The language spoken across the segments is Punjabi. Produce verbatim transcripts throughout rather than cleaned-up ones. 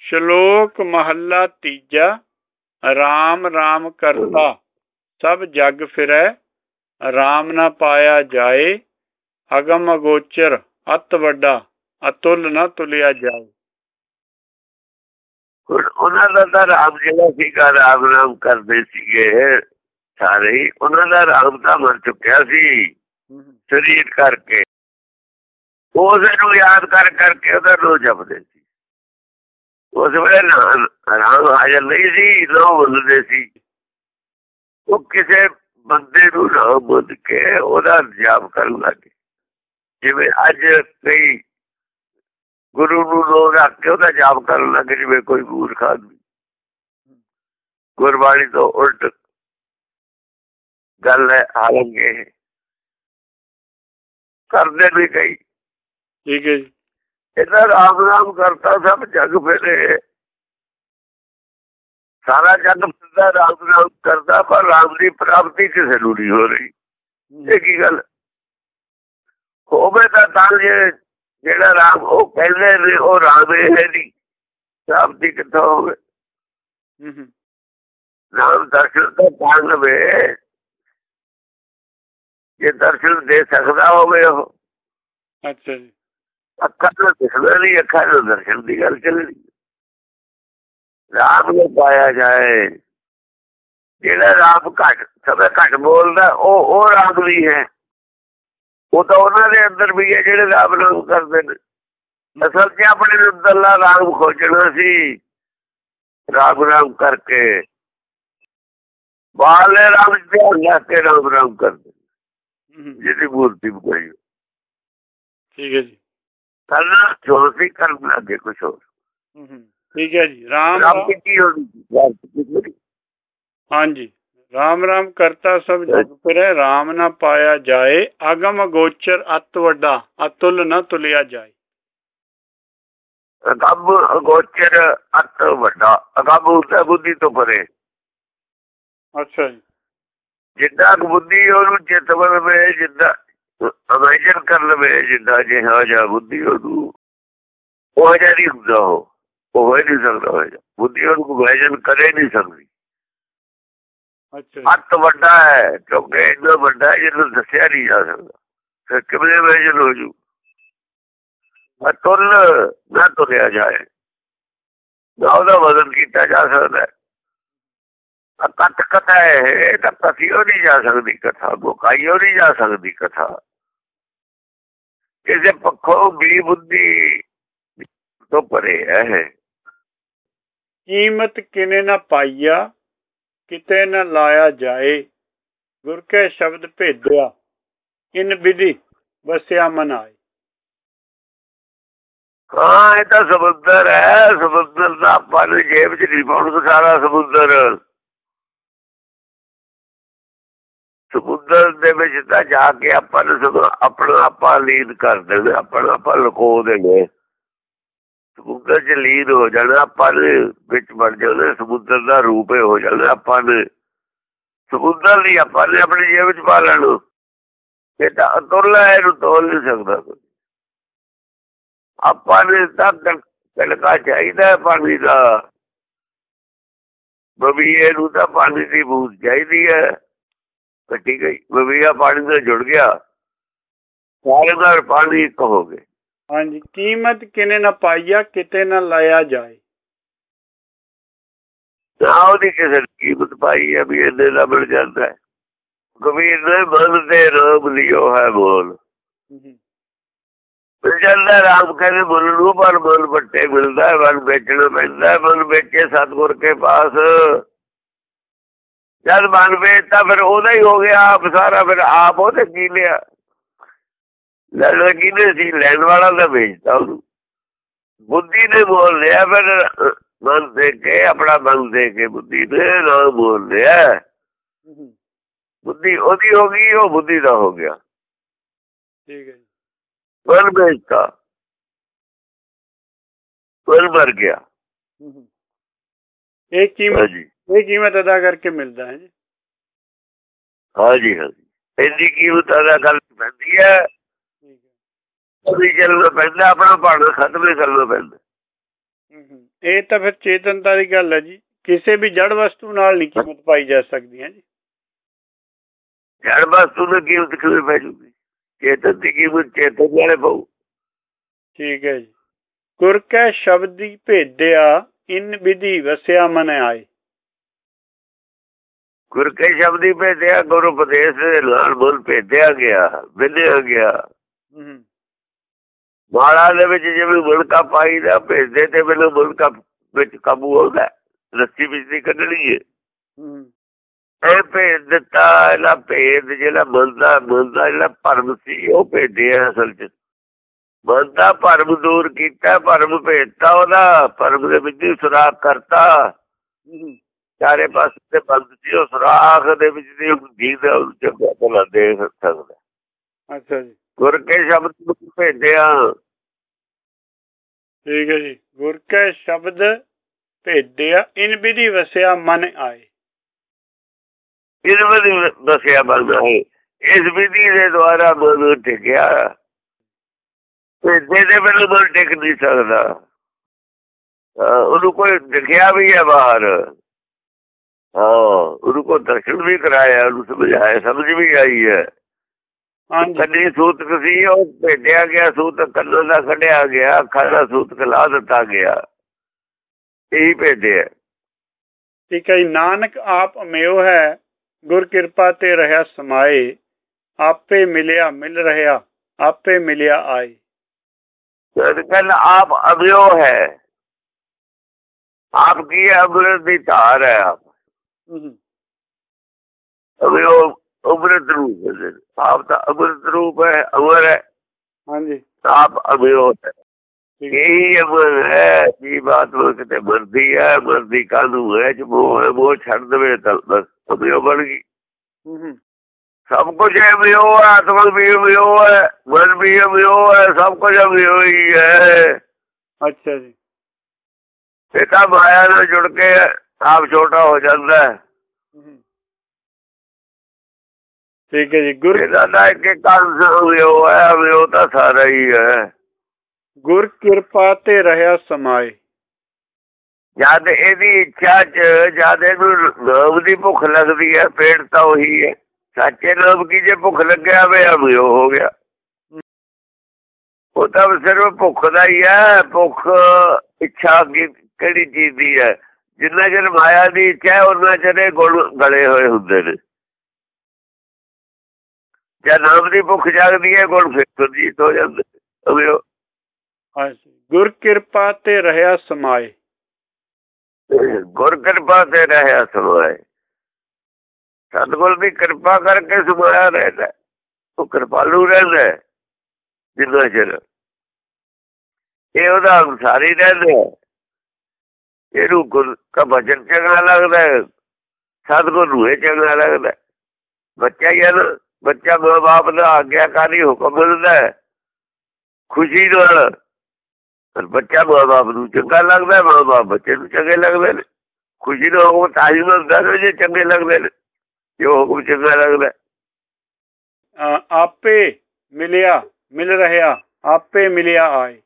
ਸ਼ਲੋਕ ਮਹੱਲਾ ਤੀਜਾ। ਰਾਮ ਰਾਮ ਕਰਤਾ ਸਭ ਜਗ ਫਿਰੈ, ਰਾਮ ਨਾ ਪਾਇਆ ਜਾਏ। ਅਗਮ ਅਗੋਚਰ ਅਤ ਵੱਡਾ, ਅਤੁਲ ਨਾ ਤੁਲਿਆ ਜਾਏ। ਹੁਣ ਉਹਨਾਂ ਦਾ ਤਾਂ ਰਾਮ ਜਿਹੜਾ ਸੀਗਾ, ਰਾਮ ਰਾਮ ਕਰਦੇ ਸੀਗੇ ਸਾਰੇ ਹੀ, ਉਹਨਾਂ ਦਾ ਰਾਮ ਤਾਂ ਮਰ ਚੁੱਕਿਆ ਸੀ ਸਰੀਰ ਕਰਕੇ। ਉਸ ਨੂੰ ਯਾਦ ਕਰ ਕਰਕੇ ਉਹਦਾ ਨਾਮ ਜਪਦੇ ਸੀ। ਉਸ ਵੇਲੇ ਰਾਮ ਹਾਜ਼ਰ ਨਹੀਂ ਸੀ, ਨਾਮ ਬੋਲਦੇ ਸੀ। ਉਹ ਕਿਸੇ ਬੰਦੇ ਨੂੰ ਨਾਮ ਬੁੱਧ ਕੇ ਉਹਦਾ ਜਾਪ ਕਰਨ ਲੱਗੇ। ਜਿਵੇਂ ਅੱਜ ਕਈ ਗੁਰੂ ਨੂੰ ਲੋਕ ਰੱਖ ਕੇ ਉਹਦਾ ਜਾਪ ਕਰਨ ਲੱਗੇ, ਜਿਵੇਂ ਕੋਈ ਮੂਰਖ ਆਦਮੀ। ਗੁਰਬਾਣੀ ਤੋਂ ਉਲਟ ਗੱਲ ਹੈ। ਹਾਲਾਂਕਿ ਕਰਦੇ ਵੀ ਕਈ। ਠੀਕ ਹੈ ਜੀ। ਇਹਦਾ ਰਾਮ ਰਾਮ ਕਰਤਾ ਸਭ ਜਗ ਫਿਰੇ। ਸਾਰਾ ਜਗ ਫਿਰਦਾ ਰਾਮ ਰਾਮ ਕਰਦਾ, ਪਰ ਰਾਮ ਦੀ ਪ੍ਰਾਪਤੀ ਕਿਸੇ ਨੂੰ ਨਹੀਂ ਹੋ ਰਹੀ। ਇਹ ਕੀ ਗੱਲ ਹੋਵੇ ਤਾਂ ਤਾਂ ਜੇ ਜਿਹੜਾ ਰਾਮ ਉਹ ਕਹਿੰਦੇ ਨੇ ਉਹ ਰਾਮ ਇਹ ਨਹੀਂ, ਪ੍ਰਾਪਤੀ ਕਿੱਥੋਂ ਹੋਵੇ? ਰਾਮ ਦਰਸ਼ਨ ਤਾਂ ਤਾਂ ਲਵੇ ਜੇ ਦਰਸ਼ਨ ਦੇ ਸਕਦਾ ਹੋਵੇ ਉਹ। ਅੱਛਾ ਜੀ। ਅੱਖਾਂ ਨੂੰ ਦਿਖਦਾ ਨਹੀਂ, ਅੱਖਾਂ ਨੂੰ ਦਰਸ਼ਨ ਦੀ ਗੱਲ ਚੱਲਣੀ। ਰਾਮ ਨੂੰ ਪਾਇਆ ਜਾਏ। ਜਿਹੜਾ ਰਾਮ ਘੱਟ ਸਭੇ ਘੱਟ ਬੋਲਦਾ ਉਹ ਉਹ ਰਾਮ ਨਹੀਂ ਹੈ। ਉਹ ਤਾਂ ਉਹਨਾਂ ਦੇ ਅੰਦਰ ਵੀ ਹੈ ਜਿਹੜੇ ਰਾਮ ਨਾਮ ਕਰਦੇ ਨੇ। ਅਸਲ 'ਚ ਆਪਣੇ ਅੰਦਰਲਾ ਰਾਮ ਖੋਜਣਾ ਸੀ। ਰਾਮ ਰਾਮ ਕਰਕੇ ਬਾਹਰਲੇ ਰਾਮ ਧਿਆਨ ਲਾ ਕੇ ਰਾਮ ਰਾਮ ਕਰਦੇ ਜਿਹਦੀ ਮੂਰਤੀ ਬਣੀ। ਠੀਕ ਹੈ ਜੀ। ਕਰਨਾ ਜੋ ਸੀ ਕਰਨ ਲੱਗੇ ਕੁਛ ਹੋਰ। ਠੀਕ ਹੈ ਜੀ। ਰਾਮ ਕੀ ਹੋਣੀ? ਹਾਂਜੀ। ਰਾਮ ਰਾਮ ਕਰਤਾ ਸਭ ਜਗ ਫਿਰੈ, ਰਾਮ ਨਾ ਪਾਇਆ ਜਾਏ। ਅਗਮ ਅਗੋਚਰ ਅਤ ਵੱਡਾ, ਅਤੁਲ ਨਾ ਤੁਲਿਆ ਜਾਏ। ਅਗਮ ਅਗੋਚਰ ਅਤ ਵੱਡਾ, ਅਗਮ ਹੁੰਦਾ ਬੁੱਧੀ ਤੋਂ ਪਰੇ। ਅੱਛਾ ਜੀ। ਜਿੱਦਾਂ ਬੁੱਧੀ ਉਹਨੂੰ ਚਿੱਤ ਬਨਵੇ, ਜਿੱਦਾਂ ਇਮੇਜਿਨ ਕਰ ਲਵੇ, ਜਿੱਦਾਂ ਜਿਹਾ ਜਿਹਾ ਬੁੱਧੀ ਉਹਨੂੰ ਉਹ ਜਿਹਾ ਨਹੀਂ ਹੁੰਦਾ। ਉਹ ਉਹ ਹੋ ਨਹੀਂ ਸਕਦਾ ਹੋ ਜਾ ਬੁੱਧੀ ਉਹਨੂੰ ਇਮੇਜਿਨ ਕਰੇ ਨਹੀਂ ਸਕਦੀ। ਅੱਤ ਵੱਡਾ ਹੈ ਕਿਉਂਕਿ ਇੰਨਾ ਵੱਡਾ ਹੈ ਜਿਹਨੂੰ ਦੱਸਿਆ ਨਹੀਂ ਜਾ ਸਕਦਾ। ਫਿਰ ਕਿਵੇਂ ਇਮੇਜਿਨ ਹੋ ਜੂ? ਅਤੁਲ ਨਾ ਤੁਲਿਆ ਜਾਏ, ਨਾ ਉਹਦਾ ਵਜ਼ਨ ਕੀਤਾ ਜਾ ਸਕਦਾ। ਅਕਥ ਕਥਾ ਹੈ ਤਾਂ ਕਥੀਓ ਨਹੀਂ ਜਾ ਸਕਦੀ ਕਥਾ, ਮੁਕਾਈਓ ਨਹੀਂ ਜਾ ਸਕਦੀ ਕਥਾ। ਕਿਸੇ ਪੱਖੋਂ ਵੀ ਬੁੱਧੀ ਤੋਂ ਪਰੇ ਹੈ। ਕੀਮਤ ਕਿਨੇ ਨਾ ਪਾਈਆ, ਕਿਤੇ ਨਾ ਲਾਇਆ ਜਾਏ। ਗੁਰ ਕੇ ਸ਼ਬਦ ਭੇਦਿਆ, ਇਨ ਵਿਧੀ ਵਸਿਆ ਮਨ ਆਏ। ਹਾਂ, ਇਹ ਤਾਂ ਸਮੁੰਦਰ ਹੈ। ਸਮੁੰਦਰ ਦਾ ਆਪਾਂ ਨੂੰ ਜੇਬ 'ਚ ਨਹੀਂ ਪਾਉਣ। ਸਾਰਾ ਸਮੁੰਦਰ ਸਮੁੰਦਰ ਦੇ ਵਿੱਚ ਤਾਂ ਜਾ ਕੇ ਆਪਾਂ ਨੂੰ ਸਗੋਂ ਆਪਣਾ ਆਪਾਂ ਲੀਨ ਕਰ ਦੇਣਾ, ਆਪਣਾ ਆਪਾਂ ਲੁਕੋ ਦੇਣਾ। ਸਮੁੰਦਰ 'ਚ ਲੀਨ ਹੋ ਜਾਣਾ, ਆਪਾਂ ਨੇ ਵਿੱਚ ਬਣ ਜਾਣਾ। ਸਮੁੰਦਰ ਦਾ ਰੂਪ ਹੋ ਜਾਣਾ ਆਪਾਂ ਨੇ। ਸਮੁੰਦਰ ਦੀ ਆਪਾਂ ਨੇ ਆਪਣੀ ਜੇਬ 'ਚ ਪਾ ਲੈਣਾ। ਇਹ ਤਾਂ ਅਤੁੱਲ ਹੈ, ਇਹਨੂੰ ਤੋਲ ਨਹੀਂ ਸਕਦਾ ਕੋਈ। ਆਪਾਂ ਨੇ ਤਾਂ ਤਿਲਕਾ ਚਾਹੀਦਾ ਪਾਣੀ ਦਾ। ਬਬੀਏ ਨੂੰ ਤਾਂ ਪਾਣੀ ਦੀ ਬੂੰਦ ਚਾਹੀਦੀ ਹੈ। ਕੱਟੀ ਗਈ ਬਬੀਆ ਪਾਣੀ ਨਾਲ ਜੁੜ ਗਿਆ, ਸਾਰੇ ਨਾਲ ਪਾਣੀ ਇੱਕ ਹੋ ਗਏ। ਹਾਂਜੀ। ਕੀਮਤ ਕਿਨੇ ਨਾ ਪਾਈਆ, ਕਿਤੇ ਨਾ ਲਾਇਆ ਜਾਏ। ਨਾ ਉਹਦੀ ਕਿਸੇ ਨੇ ਕੀਮਤ ਪਾਈ ਹੈ ਵੀ ਇਹਨੇ ਦਾ ਮਿਲ ਜਾਂਦਾ। ਕਬੀਰ ਨੇ ਮਨ ਦੇ ਰਾਮ ਲਿਓ ਹੈ ਬੋਲ। ਮਿਲ ਜਾਂਦਾ ਰਾਮ ਕਹਿੰਦੇ ਮੁੱਲ ਨੂੰ, ਪਰ ਮੁੱਲ ਵੱਟੇ ਮਿਲਦਾ। ਮਨ ਵੇਚਣਾ ਪੈਂਦਾ। ਮਨ ਵੇਚੇ ਸਤਿਗੁਰ ਕੇ ਪਾਸ। ਜਦ ਮਨ ਵੇਚਤਾ ਫਿਰ ਉਹਦਾ ਹੀ ਹੋ ਗਿਆ ਆਪ ਸਾਰਾ। ਫਿਰ ਆਪ ਉਹਦੇ ਕੀ ਲਿਆ? ਲੈਣਾ ਕਿਹਨੇ ਸੀ? ਲੈਣ ਵਾਲਾ ਤਾਂ ਵੇਚਦਾ ਉਹਨੂੰ। ਬੁੱਧੀ ਨੇ ਬੋਲ ਲਿਆ। ਫਿਰ ਮਨ ਦੇ ਕੇ, ਆਪਣਾ ਮਨ ਦੇ ਕੇ ਬੁੱਧੀ ਨੇ ਨਾ ਬੋਲ ਲਿਆ। ਬੁੱਧੀ ਉਹਦੀ ਹੋ ਗਈ, ਉਹ ਬੁੱਧੀ ਦਾ ਹੋ ਗਿਆ। ਠੀਕ ਹੈ। ਮਨ ਵੇਚਤਾ, ਮਨ ਮਰ ਗਿਆ। ਇਹ ਕੀਮਤ ਇਹ ਕੀਮਤ ਅਦਾ ਕਰਕੇ ਮਿਲਦਾ ਹੈ ਜੀ। ਹਾਂਜੀ ਹਾਂਜੀ, ਇੰਨੀ ਕੀਮਤ ਅਦਾ ਕਰਨੀ ਪੈਂਦੀ ਹੈ। ਉਹਦੀ ਚੱਲਣਾ ਪੈਂਦਾ, ਆਪਣਾ ਭਾਣਾ ਖਤਮ ਹੀ ਕਰਨਾ ਪੈਂਦਾ। ਇਹ ਤਾਂ ਫਿਰ ਚੇਤਨਤਾ ਦੀ ਗੱਲ ਹੈ ਜੀ। ਕਿਸੇ ਵੀ ਜੜ ਵਸਤੂ ਨਾਲ ਨਹੀਂ ਕੀਮਤ ਪਾਈ ਜਾ ਸਕਦੀ ਹੈ ਜੀ। ਜੜ ਵਸਤੂ ਦੀ ਕੀਮਤ ਕਿਵੇਂ ਪੈ ਜੂਗੀ? ਚੇਤਨ ਦੀ ਕੀਮਤ ਚੇਤਨ ਵਾਲੇ ਪਾਉ। ਠੀਕ ਹੈ ਜੀ। ਗੁਰ ਕੈ ਸ਼ਬਦੀ ਭੇਦਿਆ ਇਨ ਵਿਧੀ ਵਸਿਆ ਮਨ ਆਏ। ਗੁਰ ਕੇ ਸ਼ਬਦੀ ਭੇਦਿਆ, ਗੁਰੂ ਉਪਦੇਸ਼ ਦੇ ਨਾਲ ਮਨ ਭੇਦਿਆ ਗਿਆ, ਵਿਧਿਆ ਗਿਆ। ਮਾਲਾ ਦੇ ਵਿੱਚ ਜਿਵੇਂ ਮੁਲਕਾ ਪਾਈਦਾ, ਭੇਜਦੇ ਤੇ ਮੈਨੂੰ ਮੁਲਕਾ ਵਿੱਚ ਕਾਬੂ ਆਉਂਦਾ, ਲੱਸੀ ਵਿੱਚ ਦੀ ਕੱਢਣੀ ਹੈ। ਇਹ ਭੇਜ ਦਿੱਤਾ, ਇਹਦਾ ਭੇਦ ਜਿਹੜਾ ਮਨ ਦਾ ਮਨ ਦਾ ਜਿਹੜਾ ਭਰਮ ਸੀ ਉਹ ਭੇਜਿਆ। ਅਸਲ ਚ ਮਨ ਦਾ ਭਰਮ ਦੂਰ ਕੀਤਾ, ਭਰਮ ਭੇਜਤਾ ਉਹਦਾ, ਭਰਮ ਦੇ ਵਿੱਚ ਸੁਰਾਖ ਕਰਤਾ। ਚਾਰੇ ਪਾਸੇ ਤੇ ਬੰਦ ਸੀ ਉਹ ਸੁਰਾਖ ਦੇ ਵਿੱਚ ਦੀ ਜੀਂਦਾ ਉਹਨੂੰ ਚੰਗਾ ਭਲਾ ਦੇਖ ਸਕਦਾ। ਅੱਛਾ ਜੀ। ਗੁਰ ਕੇ ਸ਼ਬਦ ਨੂੰ ਭੇਜਿਆ। ਠੀਕ ਹੈ ਜੀ। ਗੁਰ ਕੈ ਸ਼ਬਦ ਭੇਦਿਆ ਇਨ ਵਿਧੀ ਵਸਿਆ ਮਨ ਆਏ। ਇਸ ਵਿਧੀ ਵਸਿਆ ਮਨ ਆਏ, ਇਸ ਵਿਧੀ ਦੇ ਦੁਆਰਾ ਮਨ ਟਿਕਿਆ। ਭੇਜੇ ਦੇ ਮੈਨੂੰ ਮਨ ਟਿਕ ਨਹੀਂ ਸਕਦਾ। ਉਹਨੂੰ ਕੋਈ ਦਿਖਿਆ ਵੀ ਹੈ ਬਾਹਰ, ਹਾਂ ਉਹਨੂੰ ਕੋਈ ਦਰਸ਼ਨ ਵੀ ਕਰਾਇਆ, ਉਹਨੂੰ ਸਮਝਾਇਆ, ਸਮਝ ਵੀ ਆਈ ਹੈ। ਕੰਨੀ ਸੂਤਕ ਸੀ ਉਹ ਭੇਜਿਆ ਗਿਆ, ਸੂਤਕ ਕੰਨਾਂ ਦਾ ਕੱਢਿਆ ਗਿਆ, ਅੱਖਾਂ ਦਾ ਸੂਤਕ ਲਾ ਦਿੱਤਾ ਗਿਆ, ਇਹੀ ਭੇਜਿਆ। ਠੀਕ ਹੈ ਜੀ। ਨਾਨਕ ਆਪ ਅਮਿਓ ਹੈ, ਗੁਰ ਕਿਰਪਾ ਤੇ ਰਹਿਆ ਸਮਾਏ। ਆਪੇ ਮਿਲਿਆ ਮਿਲ ਰਿਹਾ, ਆਪੇ ਮਿਲਿਆ ਆਏ। ਕਹਿੰਦਾ ਆਪ ਅਮਿਓ ਹੈ। ਆਪ ਕੀ ਹੈ? ਅੰਮ੍ਰਿਤ ਦੀ ਧਾਰ ਹੈ। ਆਪ ਅਮਿਓ ਅੰਮ੍ਰਿਤ ਰੂਪ, ਆਪ ਤਾਂ ਅੰਮ੍ਰਿਤ ਰੂਪ ਹੈ, ਅਮਰ ਹੈ। ਹਾਂਜੀ। ਆਪ ਅਮਿਓ ਹੈ, ਇਹੀ ਅਮਰ ਹੈ। ਜੀ ਬਾਤ ਕਿਤੇ ਮਰਦੀ ਹੈ, ਮਰਦੀ ਕਾਹਨੂੰ ਹੈ? ਮੋਹ ਹੈ, ਮੋਹ ਛੱਡ ਦੇਵੇ ਤਾਂ ਬਸ ਅਮਿਓ ਬਣ ਗਈ। ਸਭ ਕੁਝ ਅਮਿਓ ਹੈ, ਆਤਮਾ ਵੀ ਅਮਿਓ ਹੈ, ਮਨ ਵੀ ਅਮਿਓ ਹੈ, ਸਭ ਕੁਝ ਅਮਿਓ ਹੀ ਹੈ। ਅੱਛਾ ਜੀ। ਇਹ ਤਾਂ ਮਾਇਆ ਨਾਲ ਜੁੜ ਕੇ ਆਪ ਛੋਟਾ ਹੋ ਜਾਂਦਾ ਹੈ। ਠੀਕ ਹੈ ਜੀ। ਗੁਰ ਦਾ ਇੱਕ ਕੰਸ ਅਮਿਓ ਹੈ, ਅਮਿਓ ਤਾਂ ਸਾਰਾ ਹੀ ਹੈ। ਗੁਰ ਕਿਰਪਾ ਤੇ ਰਹਿਆ ਸਮਾਏ। ਜਦ ਇਹਦੀ ਇੱਛਾ ਚ, ਜਦ ਇਹਨੂੰ ਨਾਮ ਦੀ ਭੁੱਖ ਲੱਗਦੀ ਹੈ, ਪੇਟ ਤਾਂ ਉਹੀ ਹੈ। ਸੱਚੇ ਨਾਮ ਕੀ ਜੇ ਭੁੱਖ ਲੱਗਿਆ ਵੇ ਅਮਿਓ ਹੋ ਗਿਆ। ਉਹ ਤਾਂ ਸਿਰਫ ਭੁੱਖ ਦਾ ਹੀ ਹੈ। ਭੁੱਖ ਇੱਛਾ ਕਿਹੜੀ ਚੀਜ਼ ਦੀ ਹੈ? ਜਿੰਨਾ ਚਿਰ ਮਾਇਆ ਦੀ ਇੱਛਾ ਉਹਨਾਂ ਚਿਰ ਗੁਣ ਗਲੇ ਹੋਏ ਹੁੰਦੇ ਨੇ। ਜੇ ਨਾਮ ਦੀ ਭੁੱਖ ਜਾਗਦੀ ਹੈ, ਗੁਣ ਫਿਰ ਸੁਰਜੀਤ ਹੋ ਜਾਂਦੇ। ਗੁਰ ਕਿਰਪਾ ਤੇ ਰਹਿਆ ਸਮਾਏ। ਗੁਰ ਕਿਰਪਾ ਤੇ ਰਹਿਆ ਸਮਾਏ, ਸਤਿਗੁਰ ਦੀ ਕਿਰਪਾ ਕਰਕੇ ਸਮਾਇਆ ਰਹਿੰਦਾ। ਉਹ ਕਿਰਪਾਲੂ ਰਹਿੰਦਾ ਜਿੰਨਾ ਚਿਰ ਇਹ ਉਹਦਾ ਅਨੁਸਾਰੀ ਰਹਿੰਦਾ। ਇਹਨੂੰ ਗੁਰ ਕਾ ਭਜਨ ਚੰਗਾ ਲੱਗਦਾ, ਸਤਿਗੁਰ ਨੂੰ ਇਹ ਚੰਗਾ ਲੱਗਦਾ। ਬੱਚਾ ਹੀ ਹੈ ਨਾ, ਬੱਚਾ ਮਾਂ ਬਾਪ ਦਾ ਆਗਿਆਕਾਰੀ ਹੁਕਮ ਮਿਲਦਾ ਖੁਸ਼ੀ ਨਾਲ। ਬੱਚਾ ਮਾਂ ਬਾਪ ਨੂੰ ਚੰਗਾ ਲੱਗਦਾ, ਮਾਂ ਬਾਪ ਬੱਚੇ ਨੂੰ ਚੰਗੇ ਲੱਗਦੇ ਨੇ। ਖੁਸ਼ੀ ਨਾਲ ਹੁਕਮ ਤਾਜੀ ਮਿਲਦਾ ਨੇ ਜੇ ਚੰਗੇ ਲੱਗਦੇ ਨੇ, ਜੋ ਹੁਕਮ ਚੰਗਾ ਲੱਗਦਾ। ਆਪੇ ਮਿਲਿਆ ਮਿਲ ਰਿਹਾ, ਆਪੇ ਮਿਲਿਆ ਆਏ।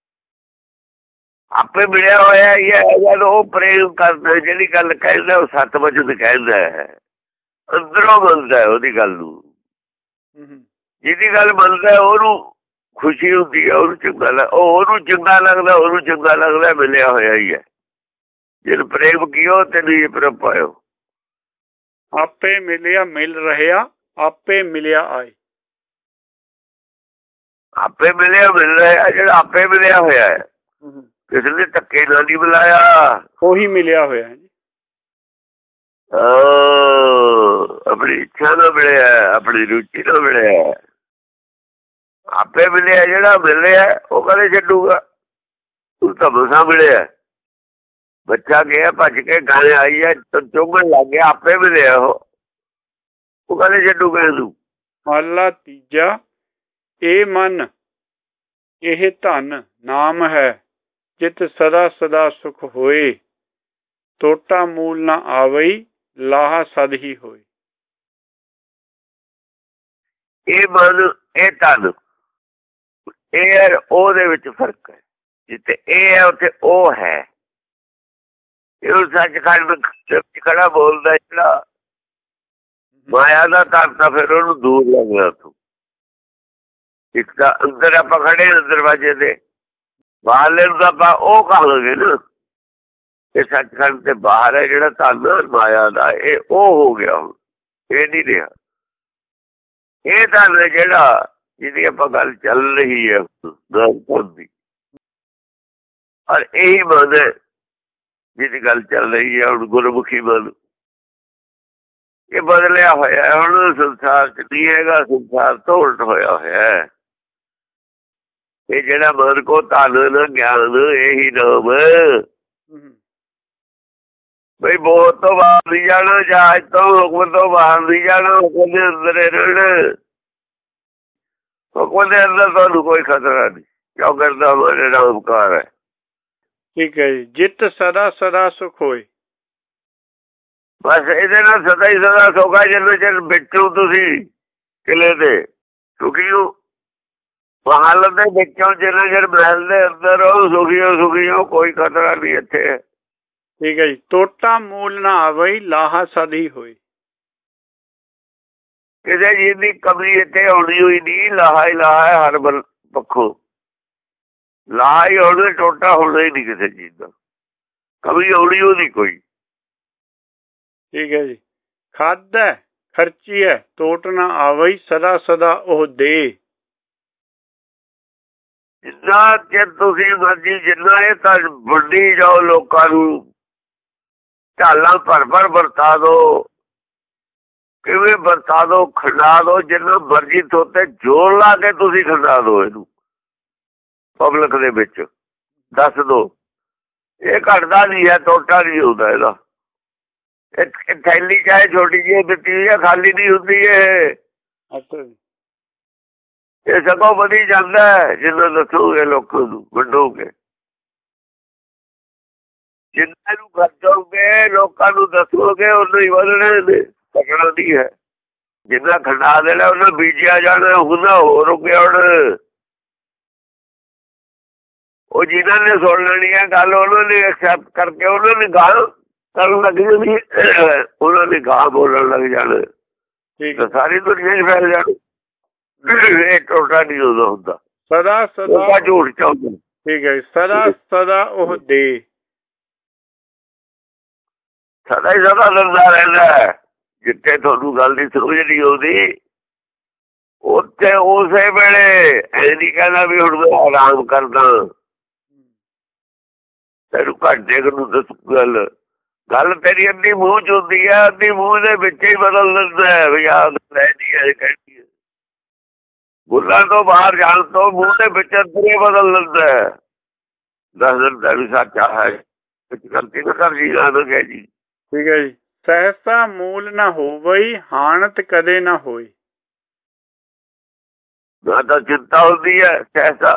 ਆਪੇ ਮਿਲਿਆ ਹੋਇਆ ਹੀ ਹੈ। ਜਦ ਉਹ ਪ੍ਰੇਮ ਕਰਦਾ, ਜਿਹੜੀ ਗੱਲ ਕਹਿੰਦਾ ਉਹ ਸੱਤ ਵਚਨ ਕਹਿੰਦਾ ਹੈ, ਅੰਦਰੋਂ ਮੰਨਦਾ ਉਹਦੀ ਗੱਲ ਨੂੰ। ਜਿਹਦੀ ਗੱਲ ਮੰਨਦਾ ਉਹਨੂੰ ਖੁਸ਼ੀ ਹੁੰਦੀ ਹੈ, ਉਹਨੂੰ ਚੰਗਾ ਲੱਗ ਉਹ ਉਹਨੂੰ ਚੰਗਾ ਲੱਗਦਾ ਉਹਨੂੰ ਚੰਗਾ ਲੱਗਦਾ ਮਿਲਿਆ ਹੋਇਆ ਹੀ ਹੈ। ਜਿਹਨੂੰ ਪ੍ਰੇਮ ਕੀਓ ਤੇ ਨਹੀਂ ਪ੍ਰੇਮ ਪਾਇਓ। ਆਪੇ ਮਿਲਿਆ ਮਿਲ ਰਿਹਾ, ਆਪੇ ਮਿਲਿਆ ਆਏ। ਆਪੇ ਮਿਲਿਆ ਮਿਲ ਰਿਹਾ, ਜਿਹੜਾ ਆਪੇ ਮਿਲਿਆ ਹੋਇਆ ਹੈ, ਕਿਸੇ ਨੇ ਧੱਕੇ ਨਾਲ ਨਹੀਂ ਮਿਲਾਇਆ, ਉਹੀ ਮਿਲਿਆ ਹੋਇਆ ਹੈ। ਆਪਣੀ ਇੱਛਾ ਨਾਲ ਮਿਲਿਆ, ਆਪਣੀ ਰੁਚੀ ਨਾਲ ਮਿਲਿਆ। ਆਪੇ ਮਿਲਿਆ, ਜਿਹੜਾ ਮਿਲ ਰਿਹਾ ਉਹ ਕਦੇ ਛੱਡੂਗਾ? ਤੂੰ ਤਾਂ ਮਸਾਂ ਮਿਲਿਆ। ਬੱਚਾ ਗਿਆ ਭੱਜ ਕੇ ਗਾਣੇ ਆਈ ਹੈ, ਚੁੰਗਣ ਲੱਗ ਗਿਆ, ਆਪੇ ਮਿਲਿਆ ਉਹ ਉਹ ਕਦੇ ਛੱਡੂਗਾ ਇਹਨੂੰ? ਮਹਲਾ ਤੀਜਾ। ਇਹ ਮਨ ਇਹ ਧਨ ਨਾਮ ਹੈ, ਜਿਤ ਸਦਾ ਸਦਾ ਸੁਖ ਹੋਏ। ਟੋਟਾ ਮੂਲ ਨਾ ਆਵਈ, ਲਾਹਾ ਸਦ ਹੀ ਹੋਏ। ਇਹ ਮਨ ਇਹ ਧਨ, ਇਹ ਉਹਦੇ ਵਿੱਚ ਫਰਕ ਹੈ। ਜਿੱਥੇ ਇਹ ਹੈ ਉੱਥੇ ਉਹ ਹੈ। ਇਹ ਸੱਚਖੰਡ ਖੜਾ ਬੋਲਦਾ ਜਿਹੜਾ ਮਾਇਆ ਦਾ ਕਰਤਾ, ਫਿਰ ਉਹਨੂੰ ਦੂਰ ਲੱਗਦਾ ਤੂੰ। ਇੱਕ ਤਾਂ ਅੰਦਰ ਆਪਾਂ ਖੜੇ ਦਰਵਾਜ਼ੇ ਦੇ, ਬਾਹਰਲੇ ਨੂੰ ਆਪਾਂ ਉਹ ਕਹਾਂਗੇ ਨਾ। ਇਹ ਸੱਚਖੰਡ ਤੇ ਬਾਹਰ ਹੈ ਜਿਹੜਾ ਧਨ ਮਾਇਆ ਦਾ, ਇਹ ਉਹ ਹੋ ਗਿਆ ਹੁਣ, ਇਹ ਨਹੀਂ ਰਿਹਾ। ਇਹ ਧਨ ਜਿਹੜਾ ਜਿਹਦੀ ਆਪਾਂ ਗੱਲ ਚੱਲ ਰਹੀ ਹੈ ਦੀ, ਔਰ ਇਹੀ ਮਨ ਹੈ ਜਿਹਦੀ ਗੱਲ ਚੱਲ ਰਹੀ ਹੈ ਹੁਣ ਗੁਰਮੁਖੀ ਮਨ। ਇਹ ਬਦਲਿਆ ਹੋਇਆ ਹੁਣ, ਸੰਸਾਰ ਚ ਨਹੀਂ ਹੈਗਾ, ਸੰਸਾਰ ਤੋਂ ਉਲਟ ਹੋਇਆ ਹੋਇਆ। ਇਹ ਜਿਹੜਾ ਮਨ ਕੋ ਧਨ ਗਿਆਨ ਇਹੀ ਨਾਮ ਬਈ ਬਹੁਤ ਤੋਂ ਬਾਹਰ ਨਹੀਂ ਜਾਣਾ, ਜਹਾਜ਼ ਤੋਂ ਹੁਕਮ ਤੋਂ ਬਾਹਰ ਨਹੀਂ ਜਾਣਾ, ਹੁਕਮ ਦੇ ਅੰਦਰ ਰਹਿਣਾ। ਹੁਕਮ ਦੇ ਅੰਦਰ ਤੁਹਾਨੂੰ ਕੋਈ ਖਤਰਾ ਨਹੀਂ, ਕਿਉਂ ਕਰਦਾ ਮੇਰੇ ਨਾਮਕਾਰ ਹੈ। ਠੀਕ ਹੈ ਜੀ। ਜਿੱਤ ਸਦਾ ਸਦਾ ਸੁਖ ਹੋਏ, ਬਸ ਇਹਦੇ ਨਾਲ ਸਦਾ ਹੀ ਸਦਾ ਸੁਖ ਹੈ। ਜਿੰਨੇ ਚਿਰ ਵਿੱਚੋਂ ਤੁਸੀਂ ਕਿਲੇ ਦੇ ਸੁਖੀ ਹੋ, ਮਹਲ ਦੇ ਵਿੱਚੋਂ ਜਿੰਨੇ ਚਿਰ ਮਹਿਲ ਦੇ ਅੰਦਰ ਹੋ ਸੁਖੀ ਹੋ, ਸੁਖੀ ਹੋ, ਕੋਈ ਖਤਰਾ ਨਹੀਂ ਇੱਥੇ। ਠੀਕ ਹੈ ਜੀ। ਟੋਟਾ ਮੂਲ ਨਾ ਆਵੇ, ਲਾਹਾ ਸਦੀ ਹੋਏ, ਕਿਸੇ ਚੀਜ਼ ਦੀ ਕਮੀ ਇੱਥੇ ਆਉਣੀ ਹੋਈ ਨਹੀਂ। ਲਾਹਾ ਹੀ ਲਾਹਾ ਹੈ ਹਰ ਪੱਖੋਂ, ਲਾਹਾ ਹੀ ਹੋਣਾ, ਟੋਟਾ ਹੋਣਾ ਹੀ ਨਹੀਂ ਕਿਸੇ ਚੀਜ਼ ਦਾ, ਕਮੀ ਆਉਣੀ ਉਹਦੀ ਕੋਈ। ਠੀਕ ਹੈ ਜੀ। ਖਾਦ ਹੈ ਖਰਚੀ ਹੈ, ਟੋਟ ਨਾ ਆਵੇ, ਸਦਾ ਸਦਾ ਉਹ ਦੇ। ਜਿੰਨਾ ਚਿਰ ਤੁਸੀਂ ਮਰਜੀ, ਜਿੰਨਾ ਇਹ ਤਾਂ ਵੰਡੀ ਜਾਓ ਲੋਕਾਂ ਨੂੰ, ਢਾਲਾਂ ਭਰ ਭਰ ਵਰਤਾ ਦੋ, ਕਿਵੇਂ ਵਰਤਾ ਦੋ, ਖੰਡਾ ਦੋ, ਜਿੰਨਾ ਮਰਜੀ ਥੋਤੇ ਜ਼ੋਰ ਲਾ ਕੇ ਤੁਸੀਂ ਖੰਡਾ ਦੋ ਇਹਨੂੰ ਪਬਲਿਕ ਦੇ ਵਿੱਚ, ਦੱਸ ਦੋ। ਇਹ ਘਟਦਾ ਨਹੀਂ ਹੈ, ਟੋਟਾ ਨਹੀਂ ਹੁੰਦਾ ਇਹਦਾ। ਇਹ ਥੈਲੀ ਚਾਹੇ ਛੋਟੀ ਜਿਹੀ ਦਿੱਤੀ ਹੋਈ ਹੈ, ਖਾਲੀ ਨਹੀਂ ਹੁੰਦੀ ਇਹ। ਇਹ ਸਗੋਂ ਵਧੀ ਜਾਂਦਾ ਜਿੰਨਾ ਦੱਸੋਗੇ ਲੋਕਾਂ ਨੂੰ, ਵੰਡੋਗੇ। ਜਿੰਨਾ ਨੂੰ ਖਰਚੋਗੇ ਲੋਕਾਂ ਨੂੰ ਦੱਸੋਗੇ, ਉਹਨੂੰ ਹੀ ਵਧਣੇ ਨੇ, ਘਟਣਾ ਨਹੀਂ ਹੈ। ਜਿੰਨਾ ਖੰਡਾ ਦੇਣਾ ਉਹਨਾਂ ਬੀਜਿਆ ਜਾਣਾ, ਹੁੰਦਾ ਹੋਰ ਰੁਕਿਆ। ਹੁਣ ਉਹ ਜਿਨ੍ਹਾਂ ਨੇ ਸੁਣ ਲੈਣੀ ਹੈ ਗੱਲ, ਉਹਨਾਂ ਨੇ ਐਕਸੈਪਟ ਕਰਕੇ ਉਹਨਾਂ ਨੇ ਗਾਲ ਕਰਨ ਲੱਗ ਜਾਣੀ, ਉਹਨਾਂ ਨੇ ਗਾਲ ਬੋਲਣ ਲੱਗ ਜਾਣਾ, ਸਾਰੀ ਦੁਨੀਆ ਚ ਫੈਲ ਜਾਣੀ। ਇਹ ਟੋਟਾ ਨਹੀਂ ਉਦੋਂ ਹੁੰਦਾ, ਸਦਾ ਸਦਾ ਝੂਠ ਚਾਹੁੰਦਾ। ਠੀਕ ਹੈ। ਸਦਾ ਸਦਾ ਉਹ ਦੇ, ਸਦਾ ਹੀ ਸਦਾ ਦਿੰਦਾ ਰਹਿੰਦਾ। ਜਿੱਥੇ ਤੁਹਾਨੂੰ ਗੱਲ ਦੀ ਸਮਝ ਨਹੀਂ ਆਉਂਦੀ, ਉੱਥੇ ਉਸੇ ਵੇਲੇ ਇਹ ਨਹੀਂ ਕਹਿੰਦਾ ਵੀ ਹੁਣ ਮੈਂ ਆਰਾਮ ਕਰਦਾ, ਤੈਨੂੰ ਘੰਟੇ ਨੂੰ ਦੱਸ ਗੱਲ। ਗੱਲ ਤੇਰੀ ਅੱਧੀ ਮੂੰਹ ਚ ਹੁੰਦੀ ਹੈ, ਅੱਧੀ ਮੂੰਹ ਦੇ ਵਿੱਚ ਹੀ ਬਦਲ ਦਿੰਦਾ ਹੈ ਵੀ ਆਹ ਰਹਿੰਦੀ ਹੈ ਕਹਿੰਦੀ ਹੈ। ਬੁੱਲਾਂ ਤੋਂ ਬਾਹਰ ਜਾਣ ਤੋਂ ਮੂੰਹ ਦੇ ਵਿੱਚ ਅੰਦਰੇ ਬਦਲ ਦਿੰਦਾ ਹੈ, ਦੱਸ ਦਿੰਦਾ ਵੀ ਸੱਚਾ ਹੈ, ਗਲਤੀ ਨਾ ਕਰ ਜੀ ਨਾ ਕਹੇ ਜੀ। ਠੀਕ ਹੈ ਜੀ। ਸਹਿਸਾ ਮੂਲ ਨਾ ਹੋਵਈ, ਹਾਨਤ ਕਦੇ ਨਾ ਹੋਈ। ਨਾ ਤਾਂ ਚਿੰਤਾ ਹੁੰਦੀ ਹੈ, ਸਹਿਸਾ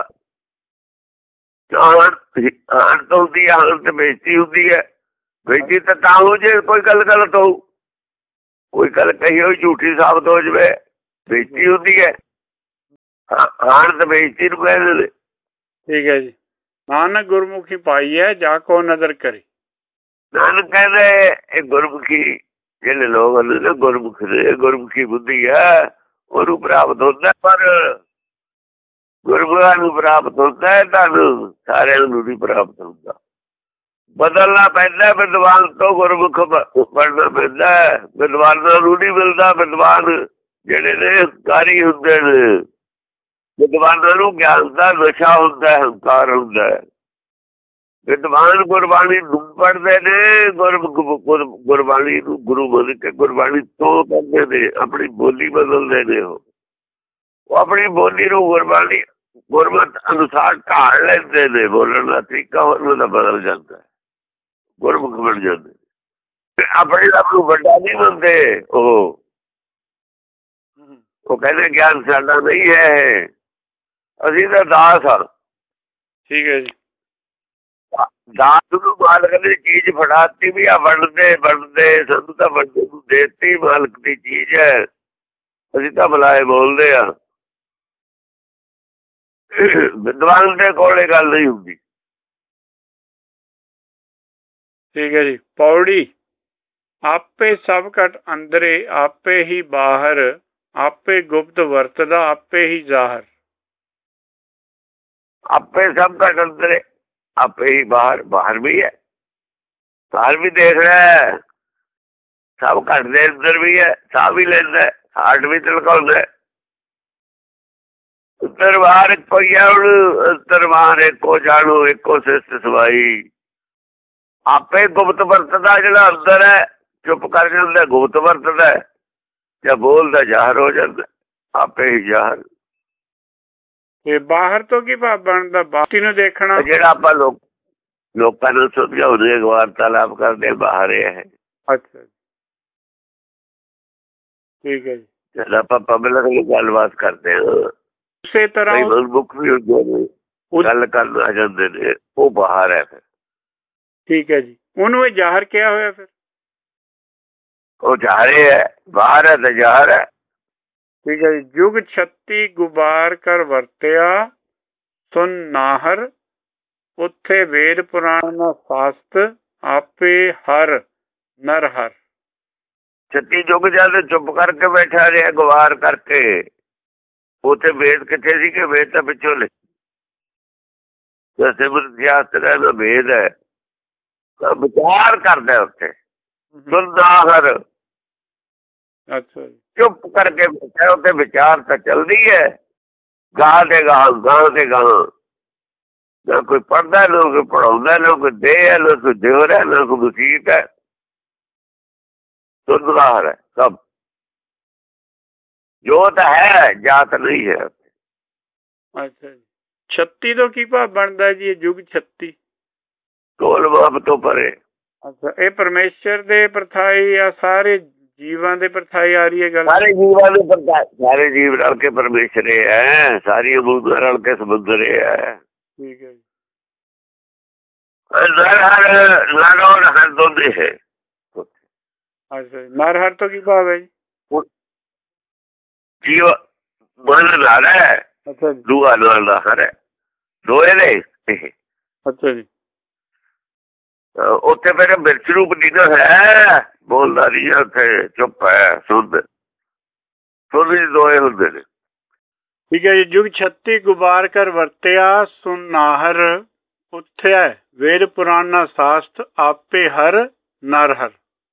ਹਾਨਤ ਹੁੰਦੀ ਹੈ, ਹਾਨਤ ਬੇਇੱਜ਼ਤੀ ਹੁੰਦੀ ਹੈ। ਬੇਇੱਜ਼ਤੀ ਤਾਂ ਤਾਂ ਹੋ ਜੇ ਕੋਈ ਗੱਲ ਗਲਤ ਹੋ, ਕੋਈ ਗੱਲ ਕਹੀ ਹੋਈ ਝੂਠੀ ਸਾਬਤ ਹੋ ਜਾਵੇ, ਬੇਇੱਜ਼ਤੀ ਹੁੰਦੀ ਹੈ। ਹਾਨਤ ਬੇਇੱਜ਼ਤੀ ਨੂੰ ਕਹਿੰਦੇ ਨੇ। ਠੀਕ ਹੈ ਜੀ। ਨਾਨਕ ਗੁਰਮੁਖੀ ਪਾਈ ਹੈ, ਜਾ ਕੋ ਨਜ਼ਰ ਕਰੇ। ਨਾਨਕ ਕਹਿੰਦੇ ਇਹ ਗੁਰਮੁਖੀ ਜਿਹੜੇ ਲੋਕ ਨੇ, ਗੁਰਮੁਖ ਦੇ ਗੁਰਮੁਖੀ ਬੁੱਧੀ ਹੈ, ਉਹਨੂੰ ਪ੍ਰਾਪਤ ਹੁੰਦਾ। ਪਰ ਗੁਰਮੁਖਾਂ ਨੂੰ ਪ੍ਰਾਪਤ ਹੁੰਦਾ ਹੈ, ਤੁਹਾਨੂੰ ਸਾਰਿਆਂ ਨੂੰ ਨਹੀਂ ਪ੍ਰਾਪਤ ਹੁੰਦਾ। ਬਦਲਣਾ ਪੈਂਦਾ, ਵਿਦਵਾਨ ਤੋਂ ਗੁਰਮੁਖ ਬਣਨਾ ਪੈਂਦਾ। ਵਿਦਵਾਨਾਂ ਨੂੰ ਨਹੀਂ ਮਿਲਦਾ। ਵਿਦਵਾਨ ਜਿਹੜੇ ਨੇ ਕਾਰੀ ਹੁੰਦੇ ਨੇ, ਵਿਦਵਾਨਾਂ ਨੂੰ ਗਿਆਨ ਦਾ ਨਸ਼ਾ ਹੁੰਦਾ, ਹੰਕਾਰ ਹੁੰਦਾ। ਵਿਦਵਾਨ ਗੁਰਬਾਣੀ ਨੂੰ ਪੜ੍ਹਦੇ ਨੇ, ਗੁਰਮੁਖ ਗੁਰਬਾਣੀ ਨੂੰ ਗੁਰੂ ਮੰਨ ਕੇ ਗੁਰਬਾਣੀ ਤੋਂ ਕਹਿੰਦੇ ਨੇ, ਆਪਣੀ ਬੋਲੀ ਬਦਲਦੇ ਨੇ। ਉਹ ਆਪਣੀ ਬੋਲੀ ਨੂੰ ਗੁਰਬਾਣੀ ਗੁਰਮਤ ਅਨੁਸਾਰ ਢਾਲ ਲੈਂਦੇ ਨੇ, ਬੋਲਣ ਦਾ ਤਰੀਕਾ ਉਹਨਾਂ ਦਾ ਬਦਲ ਜਾਂਦਾ, ਗੁਰਮੁਖ ਬਣ ਜਾਂਦੇ। ਆਪਣੇ ਆਪ ਨੂੰ ਵੱਡਾ ਨਹੀਂ ਮੰਨਦੇ। ਉਹ ਉਹ ਕਹਿੰਦੇ ਗਿਆਨ ਸਾਡਾ ਨਹੀਂ ਹੈ, ਅਸੀਂ ਤਾਂ ਦਾਸ ਹਾਂ। ਠੀਕ ਹੈ ਜੀ। ਦਾਸ ਨੂੰ ਮਾਲਕ ਨੇ ਚੀਜ਼ ਫੜਾਤੀ ਵੀ ਆ, ਵੰਡਦੇ ਵੰਡਦੇ ਸਾਨੂੰ ਤਾਂ ਵੰਡੇ ਨੂੰ ਦੇਤੀ, ਮਾਲਕ ਦੀ ਚੀਜ਼ ਹੈ, ਅਸੀਂ ਤਾਂ ਬੁਲਾਏ ਬੋਲਦੇ ਆ। ਵਿਦਵਾਨ ਦੇ ਕੋਲ ਇਹ ਗੱਲ ਨਹੀਂ ਹੁੰਦੀ। ठीक है जी। पौड़ी आपे सब घट अंदरे आपे ही बाहर आपे गुप्त वरतदा आपे ही जाहर। आपे सब घट अंदरे आपे ही बाहर, बाहर भी है, बाहर भी देख रहा है, सब घट दे अंदर भी है, साह भी लेंदा है, हार्ट भी धड़काउंदा है। अंदर बाहर इको ही है, अंदर बाहर एको जाणो एको सिस्ट सवाई। आपे गुप्त वरतदा जिहड़ा अंदर है चुप कर जांदा, गुप्त वरतदा है, ਜਾਂ ਬੋਲਦਾ ਜ਼ਾਹਰ ਹੋ ਜਾਂਦਾ, ਆਪੇ ਹੀ ਜ਼ਾਹਰ। ਇਹ ਬਾਹਰ ਤੋਂ ਕੀ ਭਾਵ ਬਣਦਾ? ਬਾਤੀ ਨੂੰ ਦੇਖਣਾ ਜਿਹੜਾ ਆਪਾਂ ਲੋਕ ਲੋਕਾਂ ਨੂੰ ਸਮਝਾਉਂਦੇ ਵਾਰਤਾਲਾਪ ਕਰਦੇ ਬਾਹਰ ਹੈ। ਅੱਛਾ ਠੀਕ ਹੈ ਜੀ। ਜਦ ਆਪਾਂ ਪਬਲਿਕ ਨਾਲ ਗੱਲਬਾਤ ਕਰਦੇ ਹਾਂ ਉਸੇ ਤਰ੍ਹਾਂ ਮੁੱਖ ਵੀ ਹੁੰਦੇ ਨੇ ਗੱਲ ਕਰਨ ਆ ਜਾਂਦੇ ਨੇ, ਉਹ ਬਾਹਰ ਹੈ ਫਿਰ। ਠੀਕ ਹੈ ਜੀ। ਉਹਨੂੰ ਇਹ ਜ਼ਾਹਰ ਕਿਹਾ ਹੋਇਆ ਫਿਰ ਉਹ ਜ਼ਾਹਰ ਹੈ, ਬਾਹਰ ਹੈ ਤੇ ਜ਼ਾਹਰ ਹੈ। ठीक है जी। जुग छत्ती गुबार कर वरत्या सुन नाहर उत्थे वेद पुराण न शास्त्र आपे हर नर हर। छत्ती जुग जद चुप करके बैठा रहा गुबार करके, उथे वेद किथे सी के वेद तो पिछों ले सिमरत शास्त्र है ना वेद है, तो विचार करदा उत्थे सुन नाहर। अच्छा चुप करके बैठा उत्ते विचार तो चलती है, गाह दे गाह गाह दे गाह। ना कोई पढ़ता, ना कोई पढ़ाਉਂਦਾ, ना कोई देह है, ना कोई देवर है, ना कोई वसीयत है, सुनदार है सब। जोत है जात नहीं है। अच्छा जी। छत्ती तो की भाव बनता जी युग छत्ती? ਢੋਲ ਬਾਪ ਤੋਂ ਪਰੇ। अच्छा ये परमेश्वर दे परथाई या सारे ਜੀਵਾਂ ਦੇ ਪਰਥਾਈ ਆ ਰਹੀ ਹੈ ਗੱਲ? ਸਾਰੇ ਜੀਵਾਂ ਦੇ ਪਰਥਾਈ, ਸਾਰੇ ਜੀਵ ਰਲ ਕੇ ਪਰਮੇਸ਼ਰ ਹੈ, ਸਾਰੀ ਅਬੂਦ ਰਲ ਕੇ ਸਮੁੰਦਰ ਹੈ। ਠੀਕ ਹੈ ਜੀ। ਨਰ ਹਰ ਨਰ ਹਰ ਦੋਨੇ ਹੈ। ਅੱਛਾ ਜੀ। ਨਰ ਹਰ ਤੋਂ ਕੀ ਭਾਵ ਹੈ ਜੀ? ਜੀਵ ਮਨ ਨਾਲ ਹੈ। ਅੱਛਾ ਜੀ। ਦੂਆ ਨਾਲ ਦਾ ਹਰ ਹੈ, ਦੋਏ ਨੇ। ਅੱਛਾ ਜੀ। ਉੱਥੇ ਮੇਰੇ ਮਿਰਚ ਰੂਪ ਨਹੀਂ ਨਾ ਹੈ, ਬੋਲਦਾ ਨਹੀਂ ਹੈ ਉੱਥੇ, ਚੁੱਪ ਹੈ, ਸੁਧ ਸੁਧ ਦੋਏ ਹੁੰਦੇ ਨੇ। ਠੀਕ ਹੈ ਜੀ। ਜੁਗ ਛੱਤੀ ਗੁਬਾਰ ਕਰ ਵਰਤਿਆ ਸੁਨ ਨਾਹਰ ਉੱਥਿਆ ਵੇਦ ਪੁਰਾਣਾ ਸ਼ਾਸਤ ਆਪੇ ਹਰ ਨਰ ਹਰ।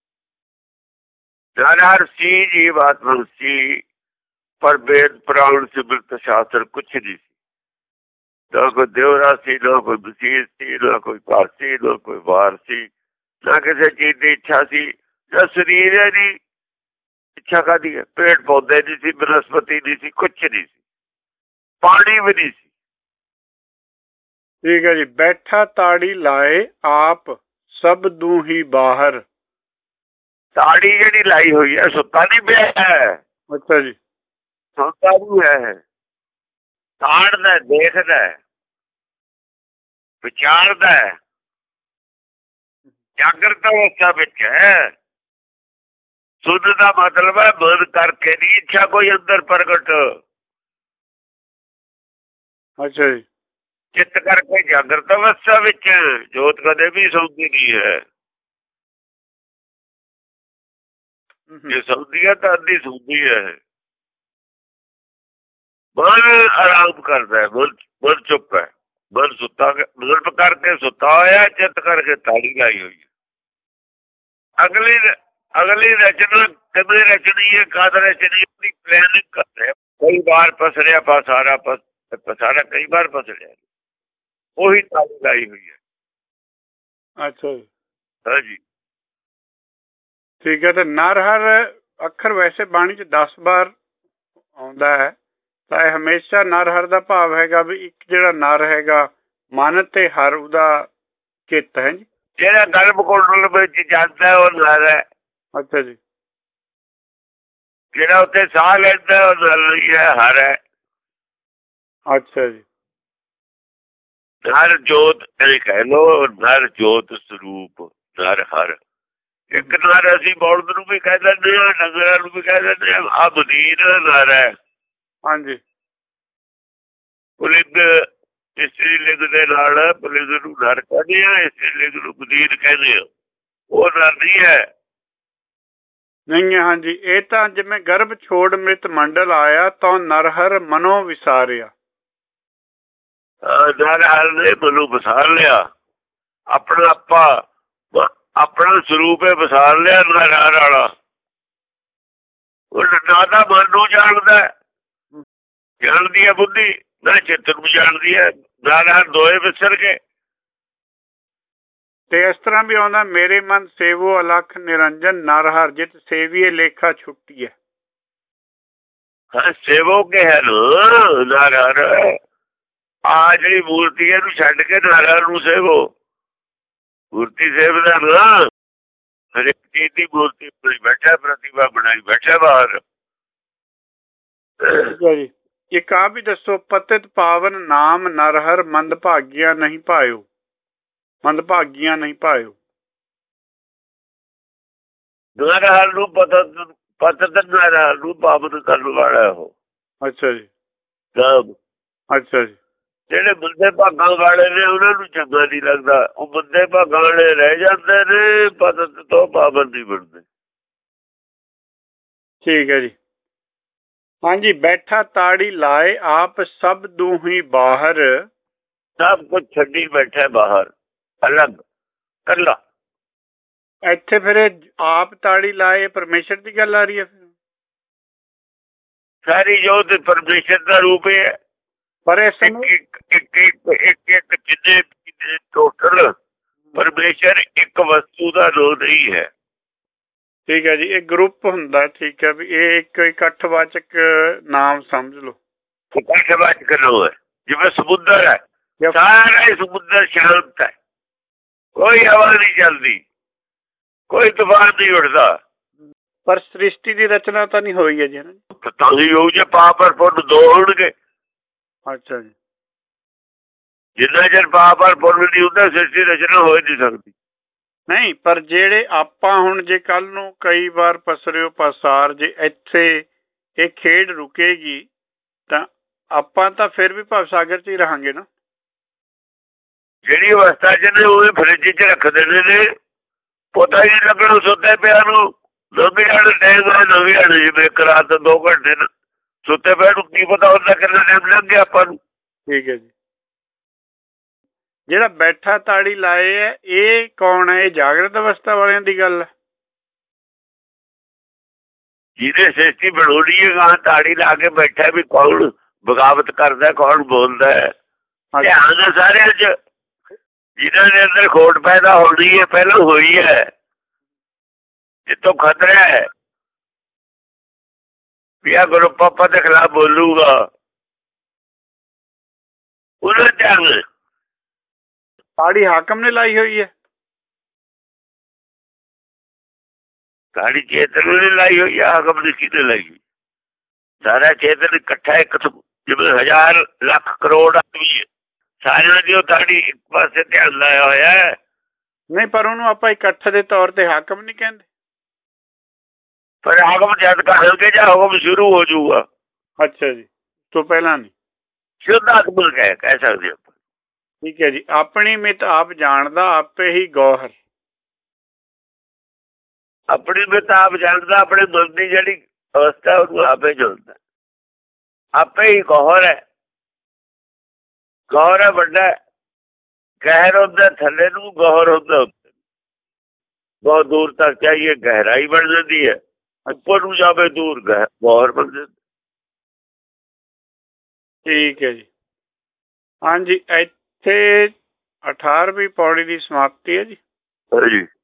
ਨਰ ਹਰ ਸੀ ਜੀਵ ਆਤਮਾ ਸੀ, ਪਰ ਵੇਦ ਪੁਰਾਣ ਸਿਮਰਤ ਸ਼ਾਸਤਰ ਕੁਛ ਨਹੀਂ ਸੀ। ਨਾ ਕੋਈ ਦੇਵਰਾ ਸੀ, ਨਾ ਕੋਈ ਵਸੀਰ ਸੀ, ਨਾ ਕੋਈ ਘਰ ਸੀ, ਨਾ ਕੋਈ ਵਾਰ ਸੀ, ਨਾ ਕਿਸੇ ਚੀਜ਼ ਦੀ ਇੱਛਾ ਸੀ। ਨਾ ਸਰੀਰ ਦੀ ਇੱਛਾ ਕਾਹਦੀ ਹੈ? ਪੇੜ ਪੌਦੇ ਨਹੀਂ ਸੀ, ਬਨਸਪਤੀ ਨਹੀਂ ਸੀ, ਕੁਛ ਨਹੀਂ ਸੀ, ਪਾਣੀ ਵੀ ਨਹੀਂ ਸੀ। ਠੀਕ ਹੈ ਜੀ। ਬੈਠਾ ਤਾੜੀ ਲਾਏ ਆਪ ਸਭ ਦੂ ਹੀ ਬਾਹਰ। ਤਾੜੀ ਜਿਹੜੀ ਲਾਈ ਹੋਈ ਹੈ ਸੁੱਤਾ ਨਹੀਂ ਪਿਆ ਹੈ। ਅੱਛਾ ਜੀ। ਸੁੱਤਾ ਵੀ ਹੈ, ਤਾੜਦਾ, ਦੇਖਦਾ, ਵਿਚਾਰਦਾ, ਜਾਗਰਤ ਅਵਸਥਾ ਵਿੱਚ ਹੈ। ਸੁਧ ਦਾ ਮਤਲਬ ਹੈ ਮਨ ਕਰਕੇ ਨਹੀਂ ਇੱਛਾ ਕੋਈ ਅੰਦਰ ਪ੍ਰਗਟ। ਅੱਛਾ ਜੀ। ਚਿੱਤ ਕਰਕੇ ਜਾਗਰਤ ਅਵਸਥਾ ਵਿੱਚ, ਜੋਤ ਕਦੇ ਵੀ ਸੌਂਦੀ ਨਹੀਂ ਹੈ। ਜੇ ਸੌਂਦੀ ਹੈ ਤਾਂ ਅੱਧੀ ਸੌਂਦੀ ਹੈ। ਮਨ ਆਰਾਮ ਕਰਦਾ ਹੈ, ਮਨ ਚੁੱਪ ਹੈ, ਮਨ ਸੁੱਤਾ ਮਨ ਕਰਕੇ ਸੁੱਤਾ ਹੋਇਆ, ਚਿੱਤ ਕਰਕੇ ਤਾੜੀ ਲਾਈ ਹੋਈ ਹੈ। ਅਗਲੀ ਅਗਲੀ ਰਚਨਾ ਕਿਵੇਂ ਰਚਨੀ ਹੈ, ਕਦ ਰਚਨੀ, ਉਹਦੀ ਪਲੈਨਿੰਗ ਕਰਦੇ। ਕਈ ਵਾਰ ਪਸਰਿਆ ਪਸਾਰਾ ਪਸਾਰਾ ਕਈ ਵਾਰ ਪਸਰਿਆ, ਉਹੀ ਤਾੜੀ ਲਾਈ ਹੋਈ ਹੈ। ਅੱਛਾ ਜੀ। ਹਾਂਜੀ ਠੀਕ ਹੈ। ਤੇ ਨਰ ਹਰ ਅੱਖਰ ਵੈਸੇ ਬਾਣੀ ਚ ਦਸ ਵਾਰ ਆਉਂਦਾ ਹੈ, ਤਾਂ ਇਹ ਹਮੇਸ਼ਾ ਨਰ ਹਰ ਦਾ ਭਾਵ ਹੈਗਾ ਵੀ ਇੱਕ ਜਿਹੜਾ ਨਰ ਹੈਗਾ ਮਨ ਤੇ ਹਰ ਉਹਦਾ ਚਿੱਤ ਹੈ ਜੀ। ਜਿਹੜਾ ਗਰਭ ਕੁੰਡਲ ਵਿੱਚ ਜਾਂਦਾ ਉਹ ਨਰ ਹੈ। ਅੱਛਾ ਜੀ। ਜਿਹੜਾ ਉੱਥੇ ਸਾਹ ਲੈਂਦਾ ਉਹ ਨਰ ਨਹੀਂ ਹੈ, ਹਰ ਹੈ। ਅੱਛਾ ਜੀ। ਨਰ ਜੋਤ ਇਹ ਕਹਿ ਲੋ, ਨਰ ਜੋਤ ਸਰੂਪ ਨਰ ਹਰ। ਇੱਕ ਨਰ ਅਸੀਂ ਬੌਲਦ ਨੂੰ ਵੀ ਕਹਿ ਦਿੰਦੇ ਹਾਂ, ਡੰਗਰਾਂ ਨੂੰ ਵੀ ਕਹਿ ਦਿੰਦੇ ਹਾਂ, ਆ ਬਦੀਰ ਨਰ ਹੈ। ਹਾਂਜੀ। ਪੁਲਿੰਗ ਇਸਤਰੀ ਲਿੰਗ ਦੇ ਨਾਲ ਪੁਲਿੰਗ ਨੂੰ ਨਰ ਕਹਿੰਦੇ ਆ, ਇਸਤਰੀ ਲਿੰਗ ਨੂੰ ਬਦੀਰ ਕਹਿੰਦੇ ਆ। ਉਹ ਨਰ ਨਹੀਂ ਹੈ। ਨਹੀਂ ਹਾਂਜੀ, ਇਹ ਤਾਂ ਜਿਵੇਂ ਗਰਭ ਛੋੜ ਮ੍ਰਿਤ ਮੰਡਲ ਆਇਆ ਤਾਂ ਨਰਹਰ ਮਨੋ ਵਿਸਾਰਿਆ। ਨਰਹਰ ਨੇ ਮਨੋਂ ਵਿਸਾਰ ਲਿਆ, ਆਪਣਾ ਆਪਾ ਆਪਣਾ ਸਰੂਪ ਹੈ ਵਿਸਾਰ ਲਿਆ ਨਰਹਰ ਵਾਲਾ। ਉਹ ਨਾ ਤਾਂ ਮਨ ਨੂੰ ਜਾਣਦਾ, ਜਾਣਦੀ ਹੈ ਬੁੱਧੀ, ਨਾ ਚਿੱਤ ਨੂੰ ਜਾਣਦੀ ਹੈ, ਨਰਹਰ ਦੋਏ ਵਿਸਰ ਗਏ। ਤੇ ਇਸ ਤਰ੍ਹਾਂ ਵੀ ਆਉਂਦਾ, ਮੇਰੇ ਮਨ ਸੇਵੋ ਅਲਖ ਨਿਰੰਜਨ ਨਰਹਰ ਜਿਤ ਸੇਵੀਏ ਲੇਖਾ ਛੁੱਟੀ ਹੈ। ਹਾਂ ਸੇਵੋ ਕੇ ਹੈ ਨਰਹਰ, ਆ ਜਿਹੜੀ ਮੂਰਤੀ ਇਹਨੂੰ ਛੱਡ ਕੇ ਨਰਹਰ ਨੂੰ ਸੇਵੋ। ਮੂਰਤੀ ਸੇਵਦਾ ਨਾ, ਹਰੇਕ ਚੀਜ਼ ਦੀ ਮੂਰਤੀ ਬਣਾਈ ਬੈਠਾ, ਪ੍ਰਤਿਭਾ ਬਣਾਈ ਬੈਠਾ ਬਾਹਰ। ਜੀ ਇੱਕ ਆ ਵੀ ਦੱਸੋ, ਪਤਿਤ ਪਾਵਨ ਨਾਮ ਨਰਹਰ ਮੰਦ ਭਾਗੀਆਂ ਨਹੀਂ ਪਾਇਓ, ਮੰਦ ਭਾਗੀਆਂ ਨਹੀਂ ਪਾਇਓ। ਨਰਹਰ ਨੂੰ ਪਤਿਤ ਪਤਿਤ ਨਰਹਰ ਨੂੰ ਪਾਵਨ ਕਰਨ ਵਾਲਾ ਉਹ। ਅੱਛਾ ਜੀ, ਅੱਛਾ ਜੀ। ਜਿਹੜੇ ਬੰਦੇ ਭਾਗਾਂ ਵਾਲੇ ਨੇ ਉਹਨਾਂ ਨੂੰ ਚੰਗਾ ਨਹੀਂ ਲੱਗਦਾ, ਉਹ ਬੰਦੇ ਭਾਗਾਂ ਵਾਲੇ ਰਹਿ ਜਾਂਦੇ ਨੇ, ਪਤਿਤ ਤੋਂ ਪਾਵਨ ਨਹੀਂ ਬਣਦੇ। ਠੀਕ ਹੈ ਜੀ। ਹਾਂਜੀ, ਬੈਠਾ ਤਾੜੀ ਲਾਏ ਆਪ ਸਭ ਦੂਹੀ ਬਾਹਰ, ਸਭ ਕੁਝ ਛੱਡੀ ਬੈਠਾ ਬਾਹਰ ਅਲੱਗ ਕੱਲਾ। ਇੱਥੇ ਫਿਰ ਆਪ ਤਾੜੀ ਲਾਏ ਪਰਮੇਸ਼ਰ ਦੀ ਗੱਲ ਆ ਰਹੀ ਹੈ। ਸਾਰੀ ਜੋਤ ਪਰਮੇਸ਼ਰ ਦਾ ਰੂਪ ਹੈ, ਪਰ ਇਸ ਇੱਕ ਇੱਕ ਇੱਕ ਇੱਕ ਜਿੰਨੇ ਟੋਟਲ ਪਰਮੇਸ਼ਰ ਇੱਕ ਵਸਤੂ ਦਾ ਨਾਮ ਨਹੀਂ ਹੈ। ਠੀਕ ਹੈ ਜੀ, ਇਹ ਗਰੁੱਪ ਹੁੰਦਾ। ਠੀਕ ਹੈ ਵੀ ਇਹ ਇੱਕ ਇਕੱਠਵਾਚਕ ਨਾਮ ਸਮਝ ਲਓ। ਇਕੱਠਵਾਚਕ ਨਾਮ ਹੈ, ਜਿਵੇਂ ਸਮੁੰਦਰ ਹੈ, ਸਾਰਾ ਹੀ ਸਮੁੰਦਰ ਸ਼ਾਂਤ ਹੈ, ਕੋਈ ਹਵਾ ਨਹੀਂ ਚੱਲਦੀ, ਕੋਈ ਤੂਫਾਨ ਨਹੀਂ ਉੱਠਦਾ। ਪਰ ਸ੍ਰਿਸ਼ਟੀ ਦੀ ਰਚਨਾ ਤਾਂ ਨਹੀਂ ਹੋਈ ਹੈ ਜੀ, ਤਾਂ ਹੀ ਹੋਊ ਜੇ ਪਾਪ ਔਰ ਪੁੰਨ ਦੋ ਹੋਣਗੇ। ਅੱਛਾ ਜੀ, ਜਿੰਨਾ ਚਿਰ ਪਾਪ ਔਰ ਪੁੰਨ ਨਹੀਂ ਹੁੰਦਾ ਸ੍ਰਿਸ਼ਟੀ ਰਚਨਾ ਹੋ ਨਹੀਂ ਸਕਦੀ। ਨਹੀਂ, ਪਰ ਜਿਹੜੇ ਆਪਾਂ ਹੁਣ ਜੇ ਕੱਲ ਨੂੰ ਕਈ ਵਾਰ ਪਸਰਿਓ ਪਸਾਰ, ਜੇ ਇੱਥੇ ਇਹ ਖੇਡ ਰੁਕੇਗੀ ਤਾਂ ਆਪਾਂ ਤਾਂ ਫਿਰ ਵੀ ਭਵ ਸਾਗਰ 'ਚ ਹੀ ਰਹਾਂਗੇ ਨਾ। ਜਿਹੜੀ ਅਵਸਥਾ ਚ ਨੇ ਉਹ ਫਰਿੱਜ 'ਚ ਰੱਖ ਦਿੰਦੇ ਨੇ, ਪਤਾ ਹੀ ਨਹੀਂ ਲੱਗਣਾ ਸੁੱਤੇ ਪਿਆ ਨੂੰ। ਲੰਘ ਜਾਣ ਟਾਈਮ ਹੈ, ਲੰਘ ਜਾਣ ਜਿਵੇਂ ਇੱਕ ਰਾਤ ਦੋ ਘੰਟੇ ਸੁੱਤੇ ਪਿਆ ਨੂੰ ਕੀ ਪਤਾ ਹੁੰਦਾ ਕਿੰਨਾ ਟਾਈਮ ਲੰਘ ਗਿਆ ਆਪਾਂ ਨੂੰ। ਠੀਕ ਹੈ ਜੀ। ਜਿਹੜਾ ਬੈਠਾ ਤਾੜੀ ਲਾਏ ਹੈ ਇਹ ਕੌਣ ਹੈ? ਇਹ ਜਾਗਰਤ ਅਵਸਥਾ ਵਾਲਿਆਂ ਦੀ ਗੱਲ ਹੈ। ਜਿਹਨੇ ਸ੍ਰਿਸ਼ਟੀ ਬਣਾਉਣੀ ਹੈ ਗਾਂ ਤਾੜੀ ਲਾ ਕੇ ਬੈਠਾ, ਵੀ ਕੌਣ ਬਗਾਵਤ ਕਰਦਾ, ਕੌਣ ਬੋਲਦਾ ਹੈ, ਧਿਆਨ ਹੈ ਸਾਰਿਆਂ ਚ। ਜਿਹਨਾਂ ਦੇ ਅੰਦਰ ਖੋਟ ਪੈਦਾ ਹੋਣੀ ਹੈ ਪਹਿਲਾਂ ਹੋਈ ਹੈ, ਜਿੱਥੋਂ ਖਤਰਾ ਹੈ ਵੀ ਆ ਗਰੁੱਪ ਆਪਾਂ ਦੇ ਖਿਲਾਫ ਬੋਲੂਗਾ, ਉਹਨਾਂ ਧਿਆਨ। ਤਾੜੀ ਹਾਕਮ ਨੇ ਲਾਈ ਹੋਈ ਹੈ, ਤਾੜੀ ਚੇਤਨ ਨੇ ਲਾਈ ਹੋਈ ਹੈ, ਹਾਕਮ ਨੇ ਕਿਹਨੇ ਲਾਈ ਹੋਈ? ਸਾਰਾ ਚੇਤਨ ਇਕੱਠਾ ਇੱਕ ਜਿਵੇਂ ਹਜ਼ਾਰ ਲੱਖ ਕਰੋੜ ਆਦਮੀ ਹੈ, ਸਾਰਿਆਂ ਦੀ ਉਹ ਤਾੜੀ ਇੱਕ ਪਾਸੇ ਧਿਆਨ ਲਾਇਆ ਹੋਇਆ ਹੈ। ਨਹੀਂ, ਪਰ ਉਹਨੂੰ ਆਪਾਂ ਇਕੱਠ ਦੇ ਤੌਰ ਤੇ ਹਾਕਮ ਨਹੀਂ ਕਹਿੰਦੇ। ਪਰ ਹਾਕਮ ਜਦ ਕਹਾਂਗੇ ਜਾਂ ਹੁਕਮ ਸ਼ੁਰੂ ਹੋ ਜਾਊਗਾ। ਅੱਛਾ ਜੀ, ਤੋਂ ਪਹਿਲਾਂ ਨਹੀਂ। ਸ਼ੁੱਧ ਆਤਮਕ ਹੈ ਕਹਿ ਸਕਦੇ ਆਪਾਂ। ਠੀਕ ਹੈ ਜੀ। ਆਪਣੀ ਮਿੱਤ ਆਪ ਜਾਣਦਾ ਆਪੇ ਹੀ ਗੌਹਰ, ਆਪਣੀ ਮਿੱਤ ਆਪ ਜਾਣਦਾ, ਆਪਣੇ ਮਨ ਦੀ ਜਿਹੜੀ ਅਵਸਥਾ ਉਹਨੂੰ ਆਪੇ ਜਾਣਦਾ, ਆਪੇ ਹੀ ਗੌਹਰ ਹੈ। ਗੌਹਰ ਹੈ ਵੱਡਾ, ਗਹਿਰ ਹੁੰਦਾ ਥੱਲੇ ਨੂੰ, ਗੌਹਰ ਹੁੰਦਾ ਉੱਤੇ। ਬਹੁਤ ਦੂਰ ਤੱਕ ਚਾਹੀਏ ਗਹਿਰਾਈ ਬਣ ਜਾਂਦੀ ਹੈ, ਉੱਪਰ ਨੂੰ ਜਾਵੇ ਦੂਰ ਗੌਹਰ ਬਣ ਜਾਂਦਾ। ਠੀਕ ਹੈ ਜੀ। ਹਾਂਜੀ, ਇੱਥੇ ਅਠਾਰਵੀਂ ਪੌੜੀ ਦੀ ਸਮਾਪਤੀ ਹੈ ਜੀ। ਹਾਂਜੀ।